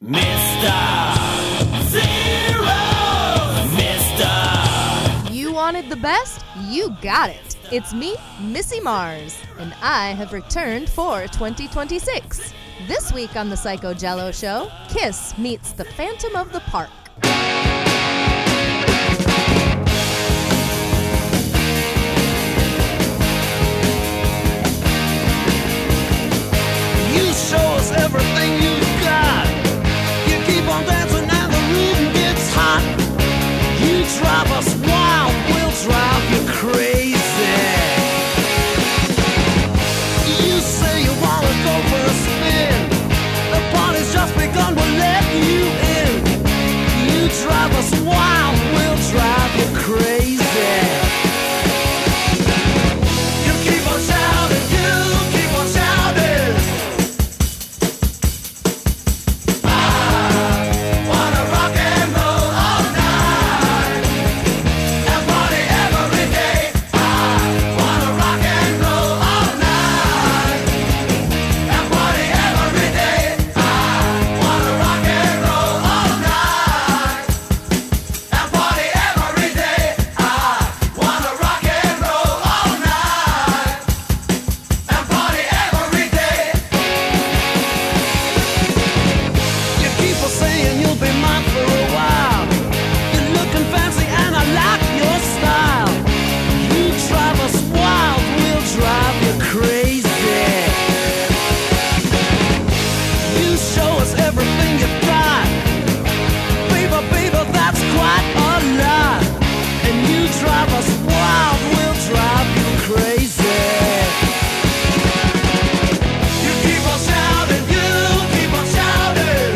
Mr. Zero! Mr. You wanted the best? You got it. It's me, Missy Mars, and I have returned for 2026. This week on the Psycho Jello Show, Kiss meets the Phantom of the Park. You show us everything you've got. You keep on dancing and the room gets hot. You drive us wild, we'll drive you crazy. You say you wanna go for a spin. The party's just begun, we'll let you in. You drive us wild, we'll drive you crazy. You keep on shouting, you keep on shouting. Wanna rock and roll all night and party every day. I wanna rock and roll all night and party every day. I wanna rock and roll all night and party every day. I wanna rock and roll all night and party every day. You keep on saying you'll be mine for a while. You're looking fancy and I like your style. You drive us wild, we'll drive you crazy. You show us everything you've got. Baby, baby, that's quite a lot. And you drive us wild, we'll drive you crazy. You keep on shouting, you keep on shouting.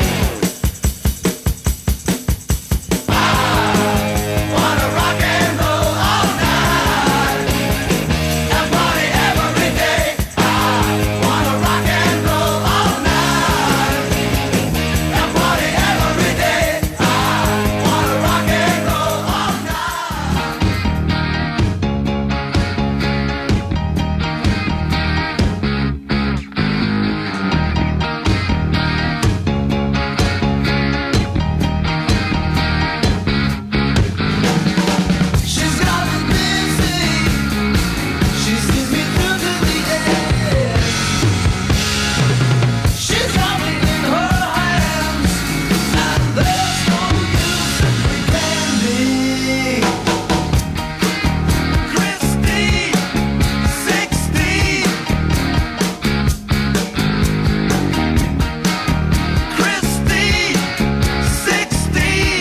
I wanna rock and roll all night and party every day. I wanna rock and roll all night and party every day. I wanna rock and roll all She's got me busy. She sees me through to the end. She's got me in her hands, and there's no use in pretending. Christine, 16. Christine, 16.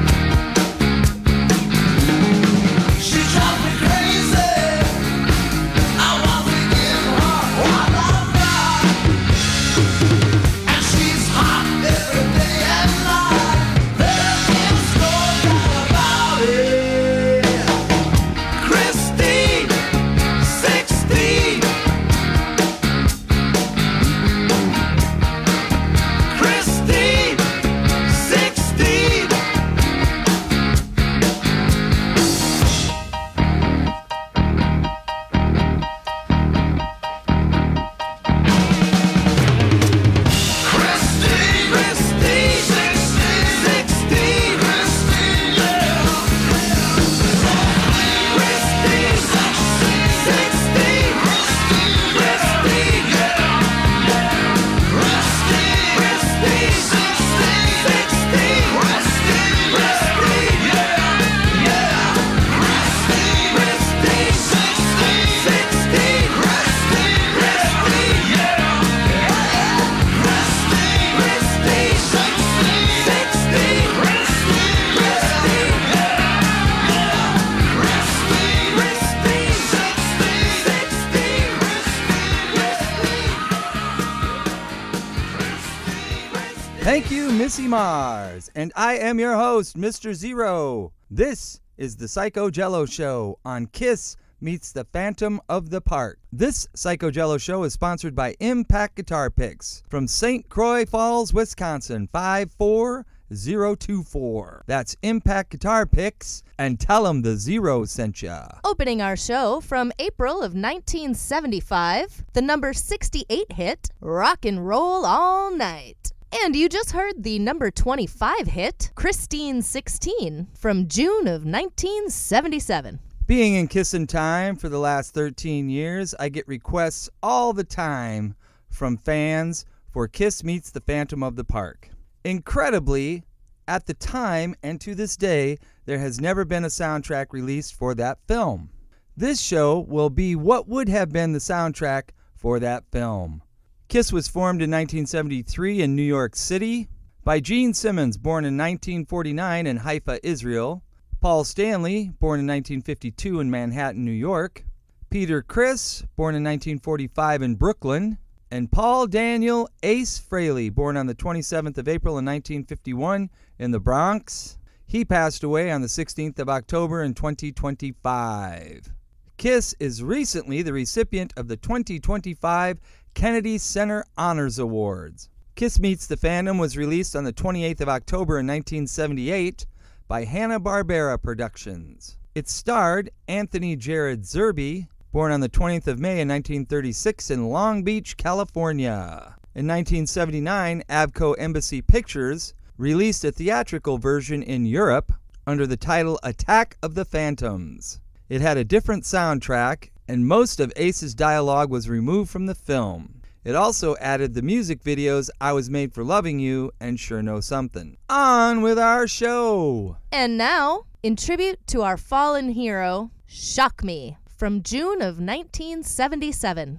She drives me crazy. I want to give her all I've got. And she's hot every day and night. There is no doubt about it. Christine, 16. Christine, 16. Christine, Christine, 16, Christine, yeah. Christine, 16, Christine, yeah. Christine, Christine, 16, Christine, yeah. Yeah. Christine, Christine, 16, Christine, yeah. Thank you, Missy Mars. And I am your host, Mr. Zero. This is the Psycho Jello Show on Kiss Meets the Phantom of the Park. This Psycho Jello Show is sponsored by Impact Guitar Picks from St. Croix Falls, Wisconsin, 54024. That's Impact Guitar Picks, and tell them the Zero sent ya. Opening our show from April of 1975, the number 68 hit, Rock and Roll All Night. And you just heard the number 25 hit, Christine 16, from June of 1977. Being in Kissin' Time for the last 13 years, I get requests all the time from fans for Kiss Meets the Phantom of the Park. Incredibly, at the time and to this day, there has never been a soundtrack released for that film. This show will be what would have been the soundtrack for that film. Kiss was formed in 1973 in New York City by Gene Simmons, born in 1949 in Haifa, Israel, Paul Stanley, born in 1952 in Manhattan, New York, Peter Criss, born in 1945 in Brooklyn, and Paul Daniel Ace Frehley, born on the 27th of April in 1951 in the Bronx. He passed away on the 16th of October in 2025. Kiss is recently the recipient of the 2025 Kennedy Center Honors Awards. Kiss Meets the Phantom was released on the 28th of October in 1978 by Hanna-Barbera Productions. It starred Anthony Jared Zerbe, born on the 20th of May in 1936 in Long Beach, California. In 1979, Avco Embassy Pictures released a theatrical version in Europe under the title Attack of the Phantoms. It had a different soundtrack, and most of Ace's dialogue was removed from the film. It also added the music videos I Was Made for Loving You and Sure Know Something. On with our show! And now, in tribute to our fallen hero, Shock Me, from June of 1977.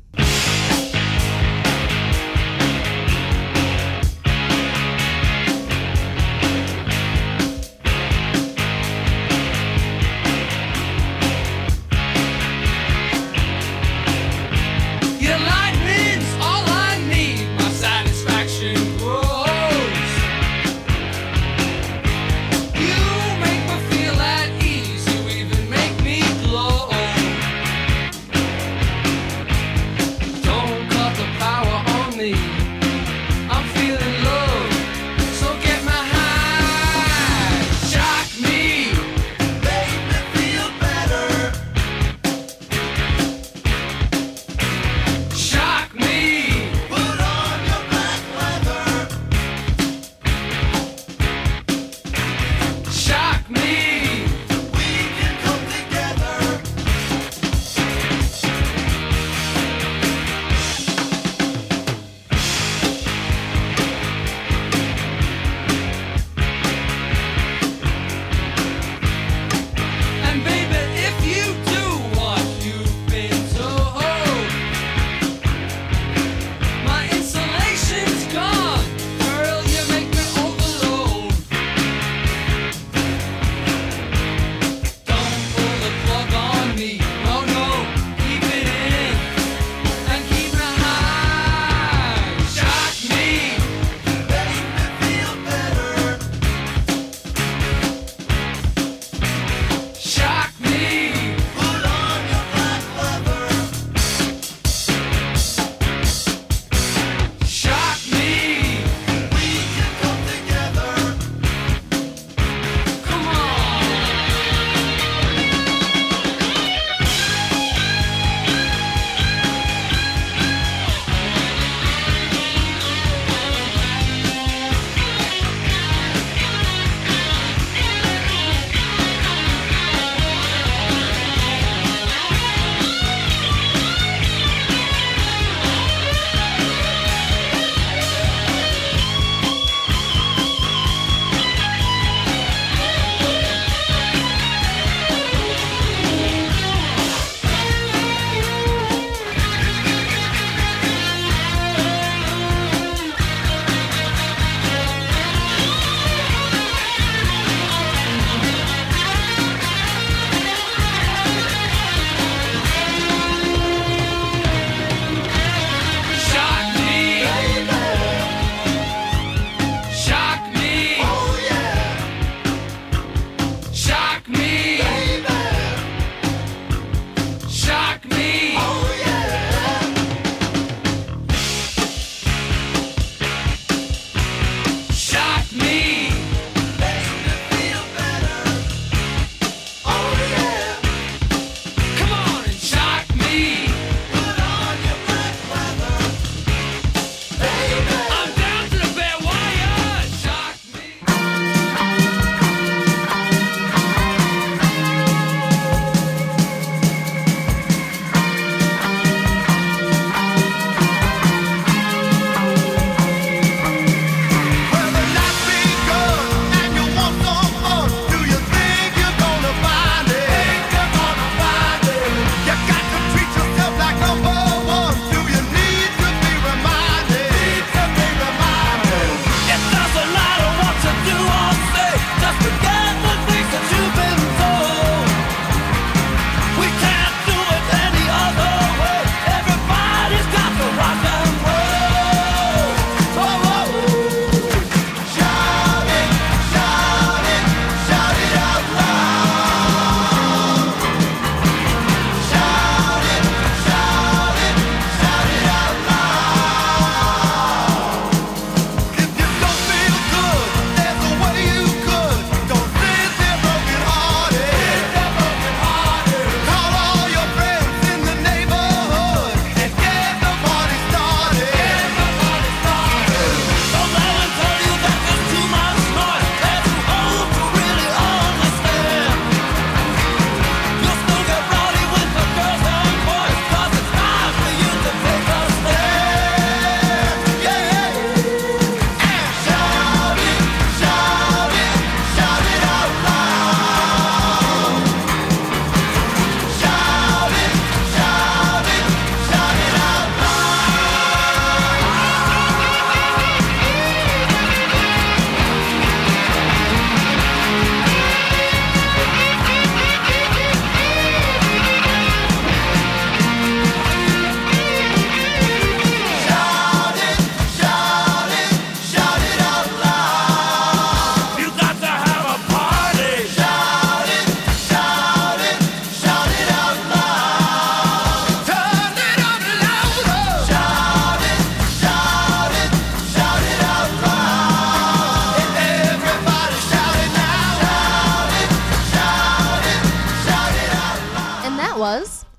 Your lightning's all I need, my satisfaction grows. You make me feel at ease, you even make me glow.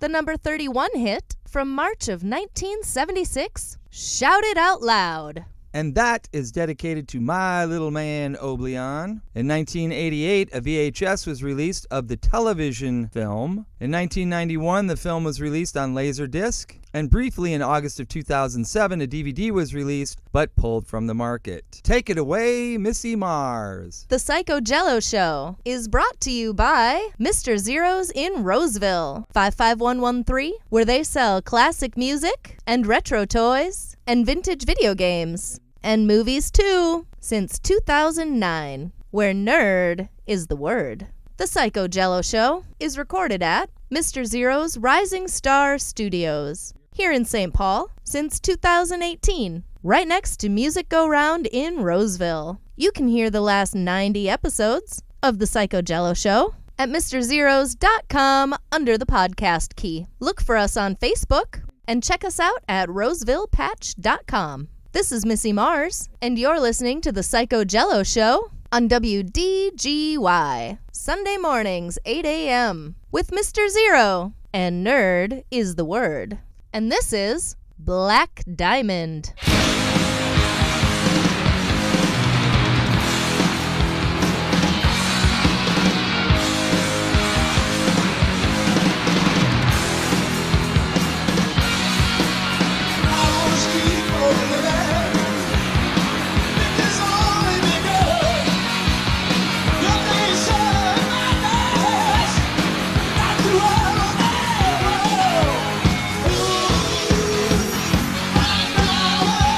The number 31 hit from March of 1976, Shout It Out Loud. And that is dedicated to my little man, Oblion. In 1988, a VHS was released of the television film. In 1991, the film was released on Laserdisc. And briefly in August of 2007, a DVD was released, but pulled from the market. Take it away, Missy Mars. The Psycho Jello Show is brought to you by Mr. Zero's in Roseville, 55113, where they sell classic music and retro toys and vintage video games. And movies too, since 2009, where nerd is the word. The Psycho Jello Show is recorded at Mr. Zero's Rising Star Studios, here in St. Paul, since 2018, right next to Music Go Round in Roseville. You can hear the last 90 episodes of The Psycho Jello Show at MrZeros.com under the podcast key. Look for us on Facebook and check us out at RosevillePatch.com. This is Missy Mars, and you're listening to The Psycho Jello Show on WDGY, Sunday mornings, 8 a.m., with Mr. Zero, and nerd is the word. And this is Black Diamond. Oh,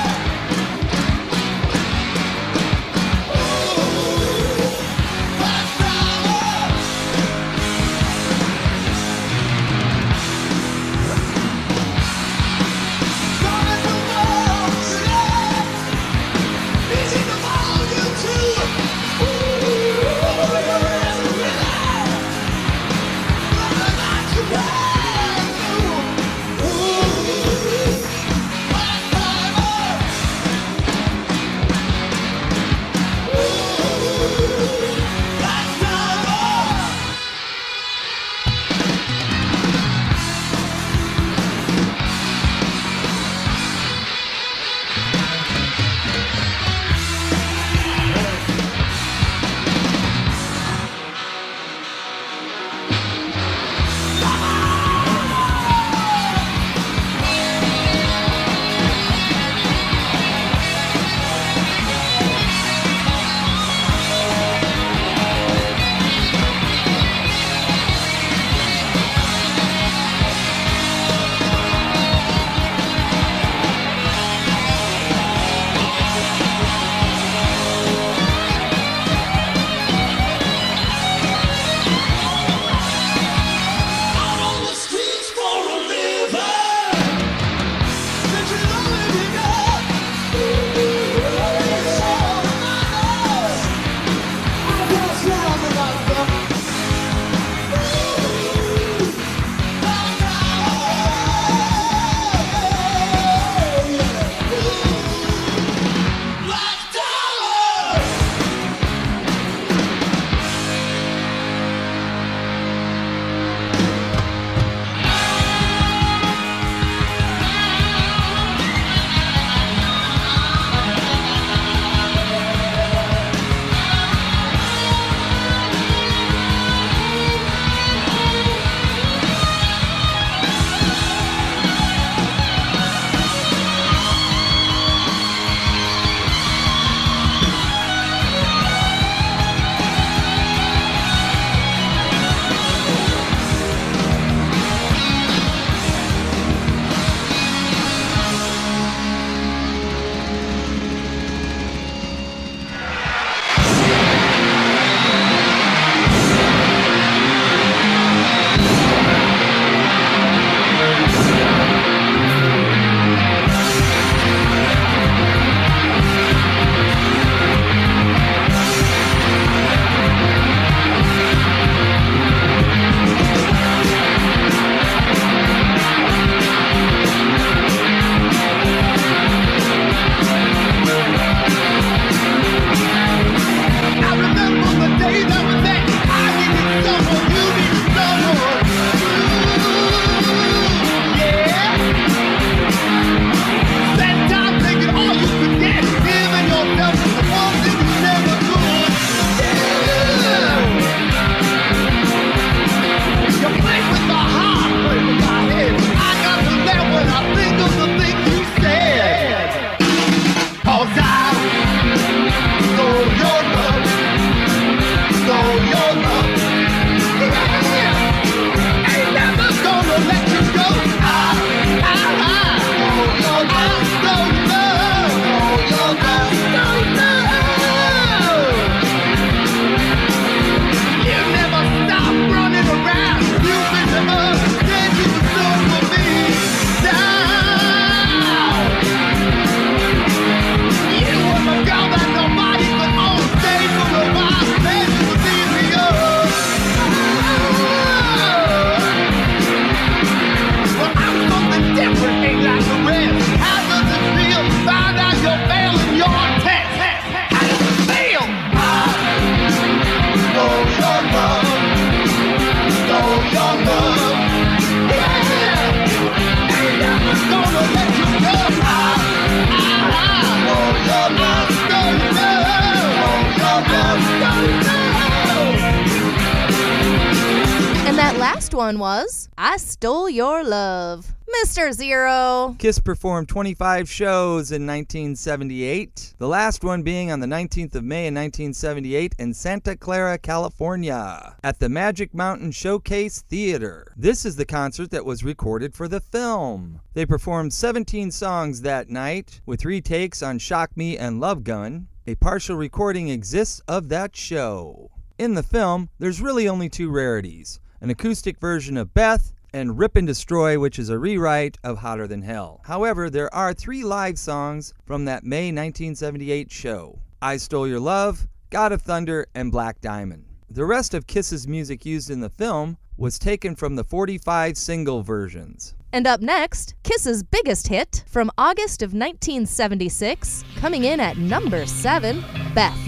one was I Stole Your Love. Mr. Zero. Kiss performed 25 shows in 1978, the last one being on the 19th of May in 1978 in Santa Clara, California, at the Magic Mountain Showcase Theater. This is the concert that was recorded for the film. They performed 17 songs that night, with retakes on Shock Me and Love Gun. A partial recording exists of that show. In the film, there's really only two rarities, an acoustic version of Beth and Rip and Destroy, which is a rewrite of Hotter Than Hell. However, there are 3 live songs from that May 1978 show: I Stole Your Love, God of Thunder, and Black Diamond. The rest of Kiss's music used in the film was taken from the 45 single versions. And up next, Kiss's biggest hit from August of 1976, coming in at number 7, Beth.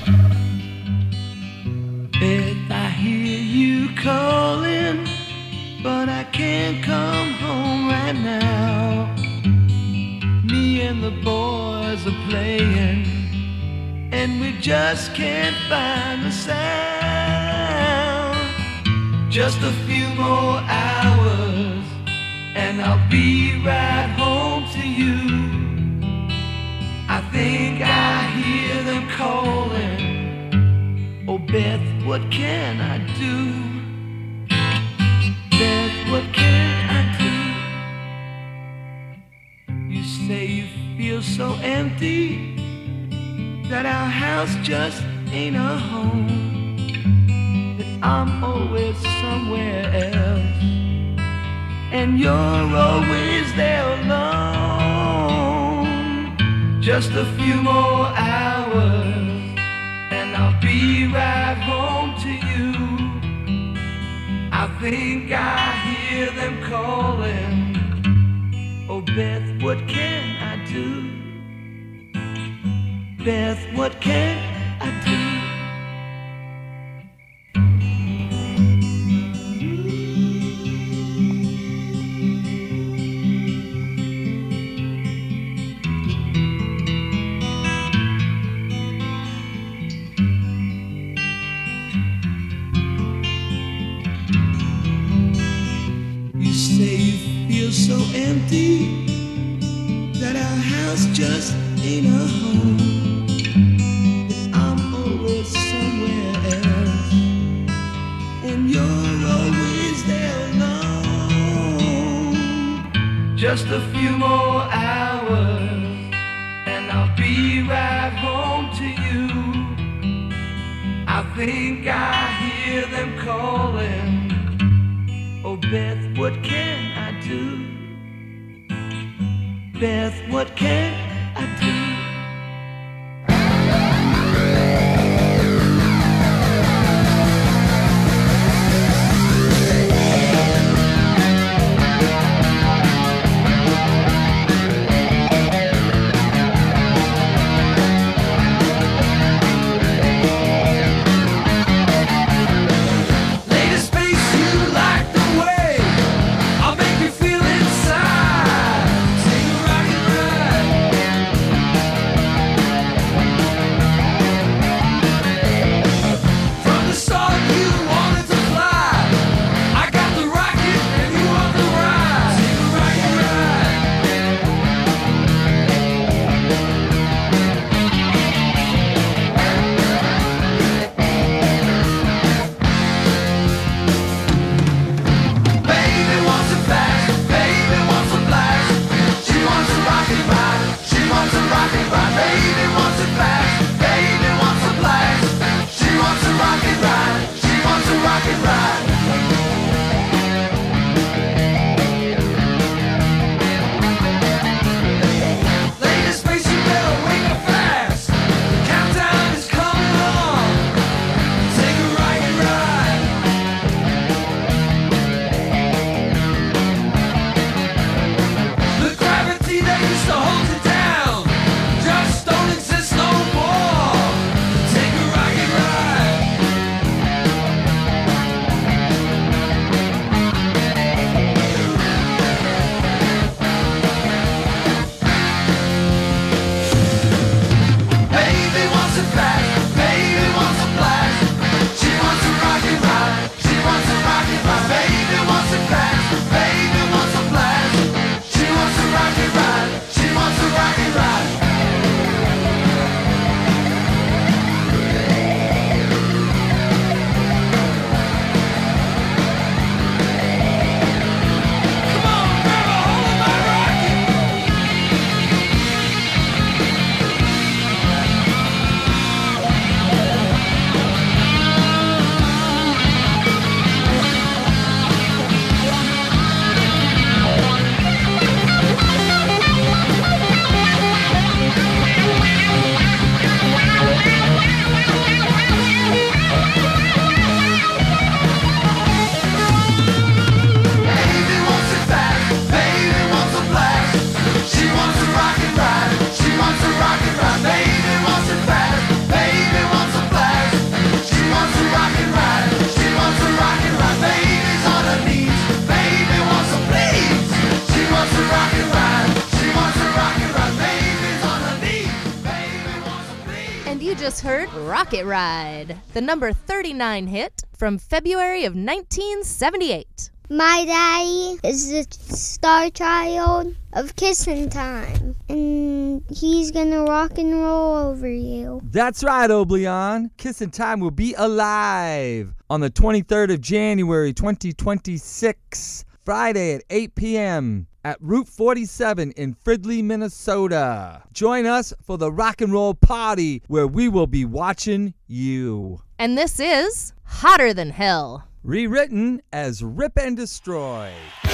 Beth, I hear you calling, but I can't come home right now. Me and the boys are playing, and we just can't find the sound. Just a few more hours, and I'll be right home to you. I think I hear them calling. Oh, Beth, what can I do? Beth, what can I do? You say you feel so empty, that our house just ain't a home, that I'm always somewhere else, and you're always there alone. Just a few more hours, and I'll be right home to you. I think I hear them calling. Oh, Beth, what can I do? Beth, what can I do? So empty that our house just ain't a home, that I'm always somewhere else, and you're always there alone. Just a few more hours, and I'll be right home to you. I think I hear them calling. Oh, Beth, what can I do? Beth, what can I do? I'll make you feel inside. Take a rockin' ride. heard Rocket Ride, the number 39 hit from February of 1978. My daddy is the star child of Kissin' Time, and he's gonna rock and roll over you. That's right, Oblion. Kissin' Time will be alive on the 23rd of January, 2026, Friday at 8 p.m. at Route 47 in Fridley, Minnesota. Join us for the rock and roll party where we will be watching you. And this is Hotter Than Hell, rewritten as Rip and Destroy.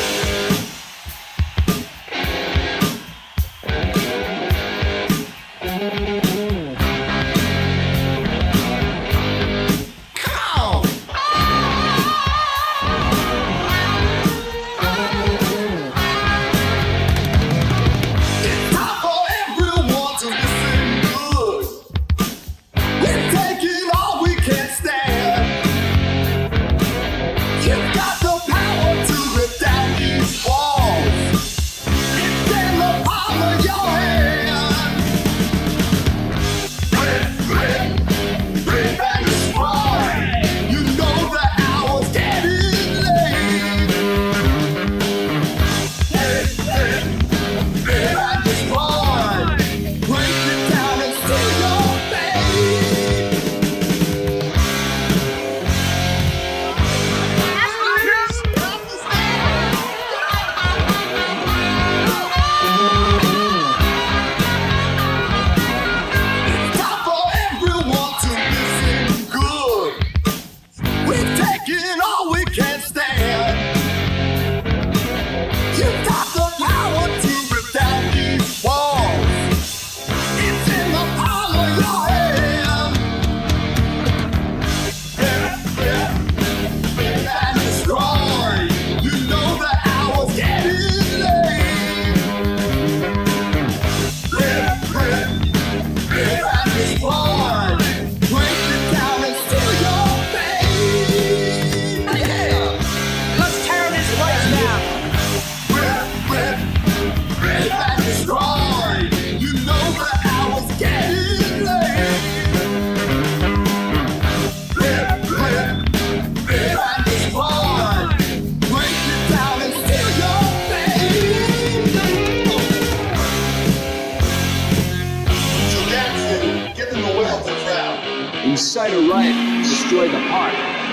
Incite a riot, destroy the park.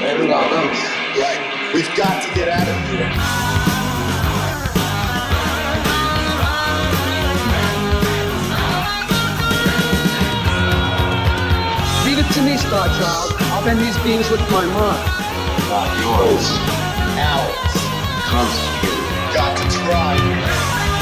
Right. We've got to get out of here. Leave it to me, Star Child. I'll bend these beams with my mind. Not yours. Ours. Concentrate. Got to try.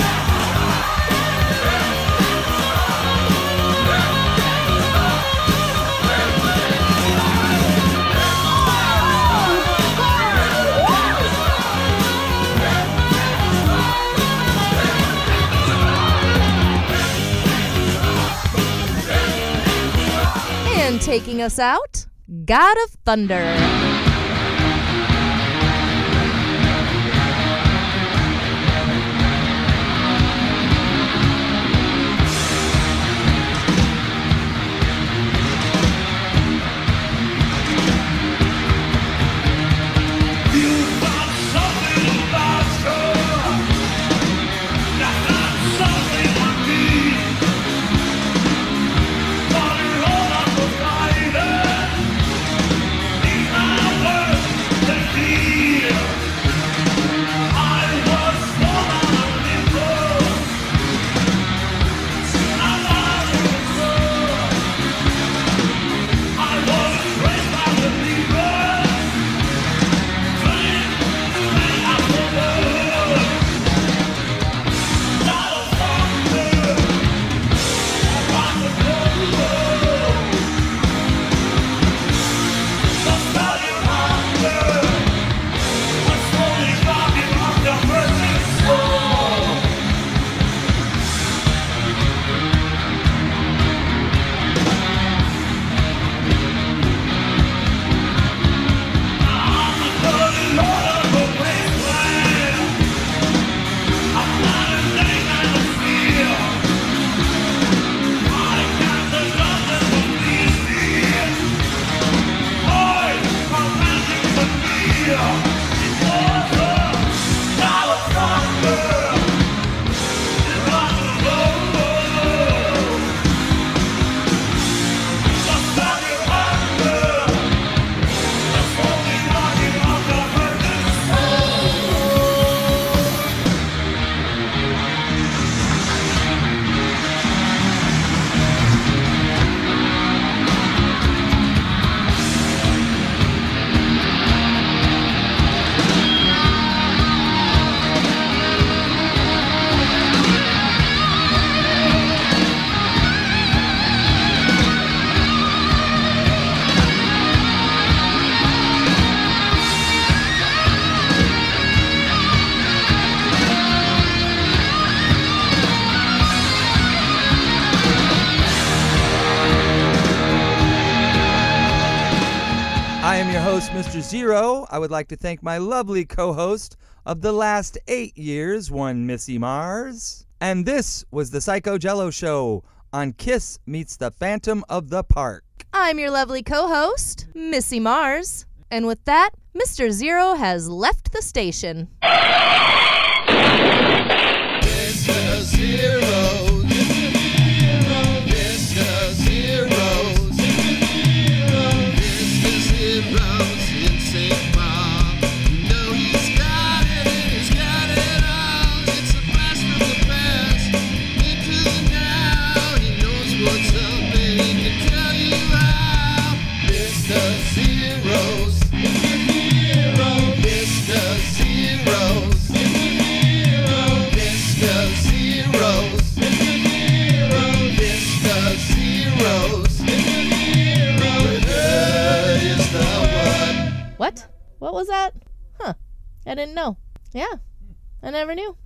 And taking us out, God of Thunder. Something I am your host, Mr. Zero. I would like to thank my lovely co-host of the last 8 years, one Missy Mars. And this was the Psycho Jello Show on Kiss Meets the Phantom of the Park. I'm your lovely co-host, Missy Mars. And with that, Mr. Zero has left the station. Mr. Zeros. Mr. Zeros. Mr. Zeros in St. Paul. You know he's got it and he's got it all. It's a blast from the past into the now. He knows what's up and he can tell you how. Mr. Zeros. Mr. Zeros. Mr. Zeros. What? What was that? Huh. I didn't know. Yeah, I never knew.